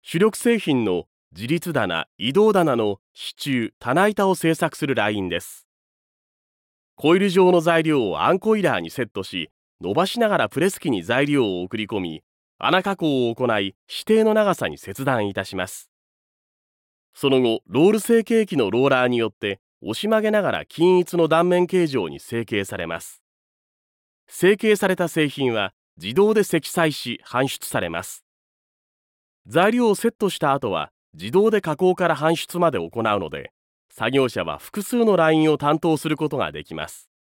主力製品の自立棚、移動棚の支柱、棚板を製作するラインです。コイル状の材料をアンコイラーにセットし、伸ばしながらプレス機に材料を送り込み、穴加工を行い、指定の長さに切断いたします。その後、ロール成形機のローラーによって押し曲げながら均一の断面形状に成形されます。成形された製品は自動で積載し搬出されます。材料をセットした後は自動で加工から搬出まで行うので、作業者は複数のラインを担当することができます。